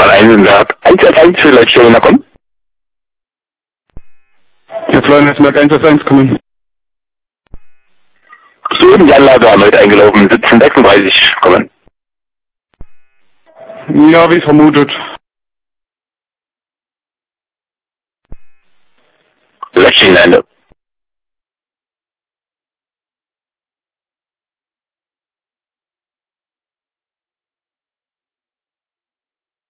mal 111 vielleicht schon kommen. Ja, Florian, jetzt mag 111 kommen. Soeben die Anlage erneut eingelaufen, 1736 kommen. Ja, wie vermutet. Löschchen Ende.